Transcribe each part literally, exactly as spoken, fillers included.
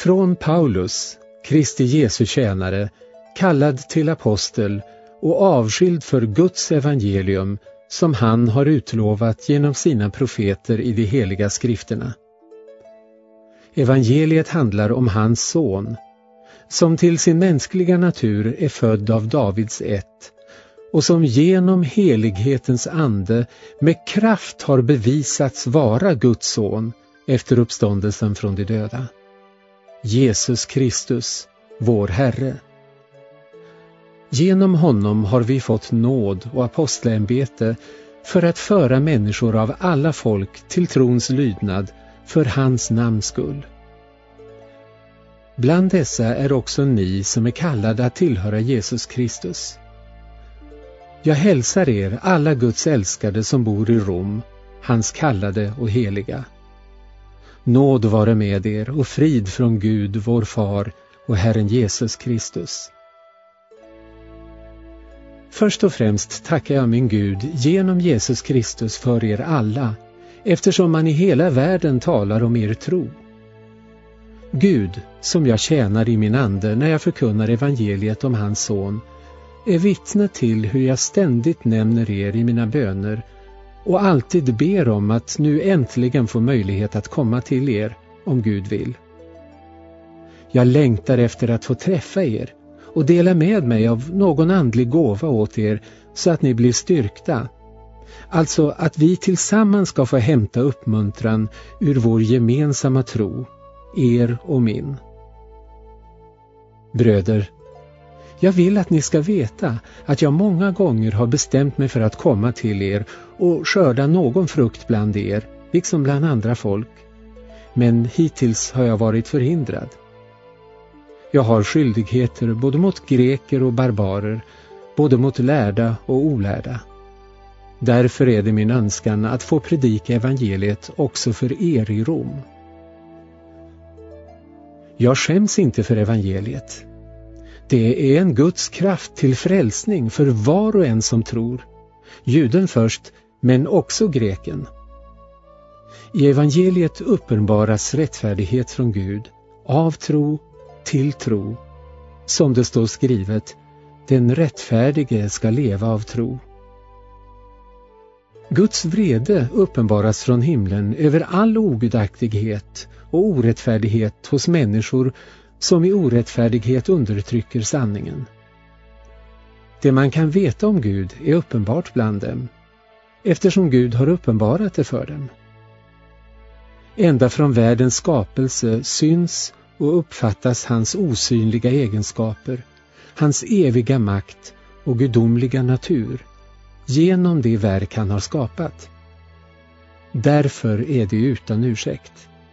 Från Paulus, Kristi Jesu tjänare, kallad till apostel och avskild för Guds evangelium som han har utlovat genom sina profeter i de heliga skrifterna. Evangeliet handlar om hans son, som till sin mänskliga natur är född av Davids ett och som genom helighetens ande med kraft har bevisats vara Guds son efter uppståndelsen från de döda. Jesus Kristus, vår Herre. Genom honom har vi fått nåd och apostlämbete för att föra människor av alla folk till trons lydnad för hans namns skull. Bland dessa är också ni som är kallade att tillhöra Jesus Kristus. Jag hälsar er alla Guds älskade som bor i Rom, hans kallade och heliga. Nåd vare med er och frid från Gud, vår far och Herren Jesus Kristus. Först och främst tackar jag min Gud genom Jesus Kristus för er alla, eftersom man i hela världen talar om er tro. Gud, som jag tjänar i min ande när jag förkunnar evangeliet om hans son, är vittne till hur jag ständigt nämner er i mina böner och alltid ber om att nu äntligen få möjlighet att komma till er, om Gud vill. Jag längtar efter att få träffa er och dela med mig av någon andlig gåva åt er så att ni blir styrkta. Alltså att vi tillsammans ska få hämta uppmuntran ur vår gemensamma tro, er och min. Bröder, jag vill att ni ska veta att jag många gånger har bestämt mig för att komma till er och skörda någon frukt bland er, liksom bland andra folk. Men hittills har jag varit förhindrad. Jag har skyldigheter både mot greker och barbarer, både mot lärda och olärda. Därför är det min önskan att få predika evangeliet också för er i Rom. Jag skäms inte för evangeliet. Det är en Guds kraft till frälsning för var och en som tror. Juden först, men också greken. I evangeliet uppenbaras rättfärdighet från Gud, av tro till tro. Som det står skrivet, den rättfärdige ska leva av tro. Guds vrede uppenbaras från himlen över all ogudaktighet och orättfärdighet hos människor som i orättfärdighet undertrycker sanningen. Det man kan veta om Gud är uppenbart bland dem, eftersom Gud har uppenbarat det för dem. Ända från världens skapelse syns och uppfattas hans osynliga egenskaper, hans eviga makt och gudomliga natur genom det verk han har skapat. Därför är det utan ursäkt.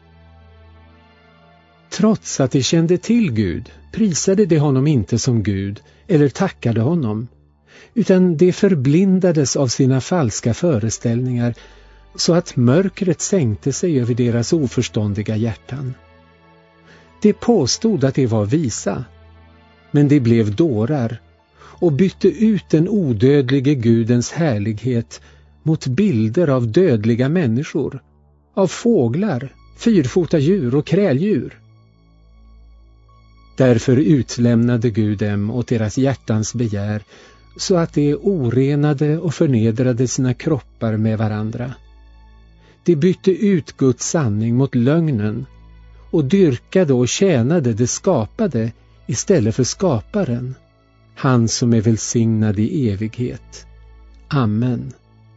Trots att de kände till Gud prisade de honom inte som Gud eller tackade honom, utan de förblindades av sina falska föreställningar så att mörkret sänkte sig över deras oförståndiga hjärtan. De påstod att de var visa, men de blev dårar och bytte ut den odödlige Gudens härlighet mot bilder av dödliga människor, av fåglar, fyrfota djur och kräldjur. Därför utlämnade Gud dem åt deras hjärtans begär så att de orenade och förnedrade sina kroppar med varandra. De bytte ut Guds sanning mot lögnen och dyrkade och tjänade det skapade istället för skaparen, han som är välsignad i evighet. Amen.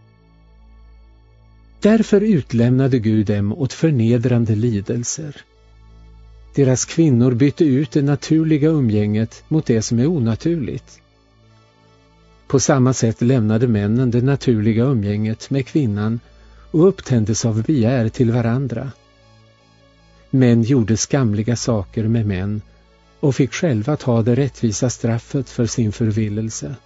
Därför utlämnade Gud dem åt förnedrande lidelser. Deras kvinnor bytte ut det naturliga umgänget mot det som är onaturligt. På samma sätt lämnade männen det naturliga umgänget med kvinnan och upptändes av begär till varandra. Män gjorde skamliga saker med män och fick själva ta det rättvisa straffet för sin förvillelse.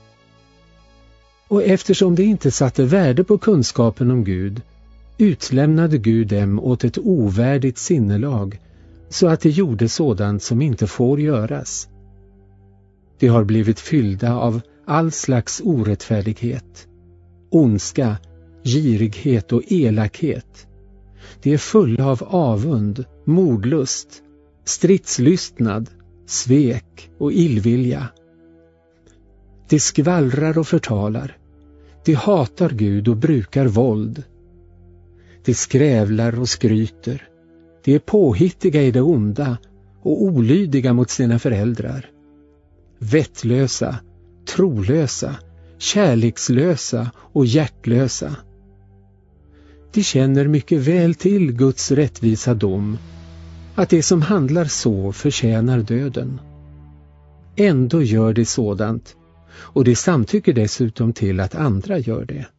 Och eftersom de inte satte värde på kunskapen om Gud, utlämnade Gud dem åt ett ovärdigt sinnelag, så att de gjorde sådant som inte får göras. De har blivit fyllda av all slags orättfärdighet, ondska, girighet och elakhet. De är fulla av avund, mordlust, stridslystnad, svek och illvilja. De skvallrar och förtalar. De hatar Gud och brukar våld. De skrävlar och skryter. De är påhittiga i det onda och olydiga mot sina föräldrar. Vettlösa, trolösa, kärlekslösa och hjärtlösa. De känner mycket väl till Guds rättvisa dom, att det som handlar så förtjänar döden. Ändå gör de sådant, och de samtycker dessutom till att andra gör det.